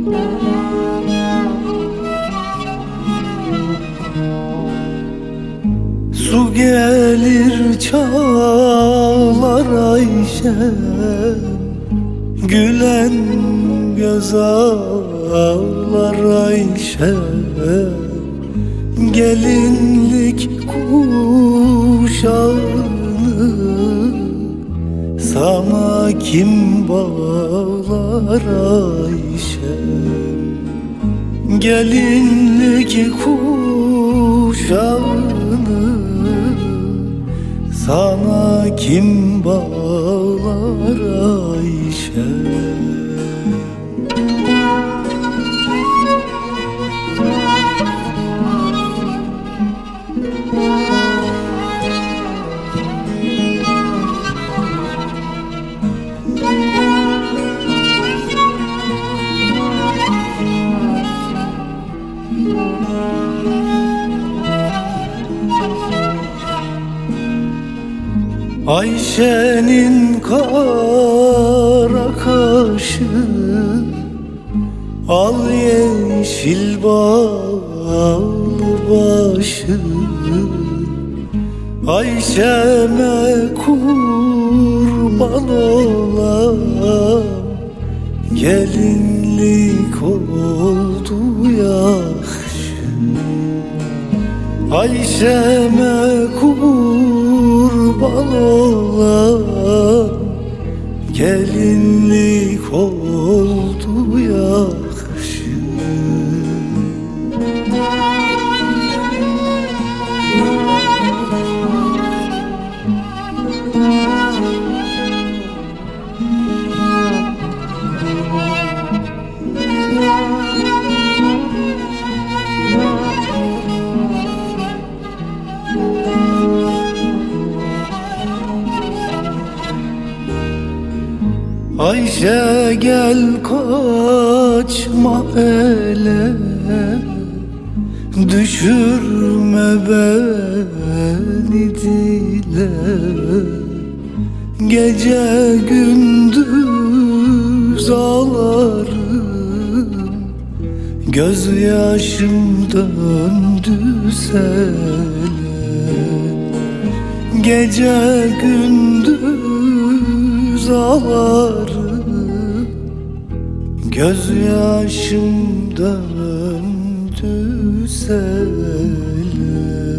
Su gelir çağlar Ayşem, gülen göz ağlar Ayşem. Gelinlik kuşağını sana kim bağlar Ayşem? Gelinlik kuşağını sana kim bağlar Ayşem? Ayşe'nin kara kaşı, al yeşil ballı başı. Ayşe'me kurban olam, gelinlik oldu yakşı. Ayşe'me kurban olam, gelinlik oldu yakşı. Ayşe gel kaçma ele, düşürme beni dile. Gece gündüz ağlarım, gözyaşım döndü sele. Gece gündüz ağlarım, gözyaşım döndü sele.